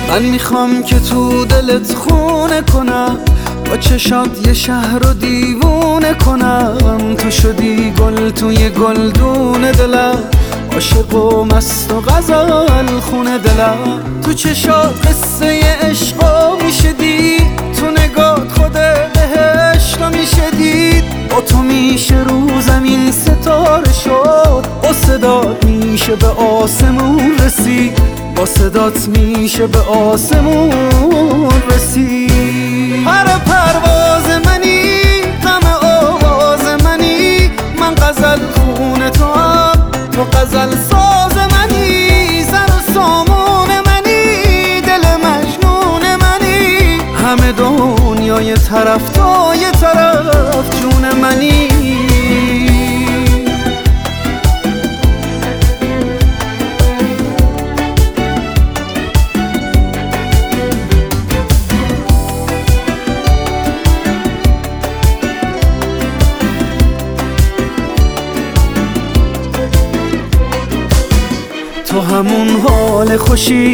من میخوام که تو دلت خونه کنم، با چشات یه شهر رو دیوونه کنم. تو شدی گل توی گلدون دلم، عاشق و مست و غزل خونه دلم. تو چشات قصه عشقا میشه دید، تو نگات خود بهشتا میشه دید. با تو میشه رو زمین ستاره شد، با صدات میشه به آسمون رسید، با صدات میشه به آسمون رسید. هر پرواز منی، غم آواز منی، من غزل خون تو هم، تو غزل ساز منی. زر و سامون منی، دل مجنون منی، همه دنیای طرف تا یه طرف جون منی. تو همون حال خوشی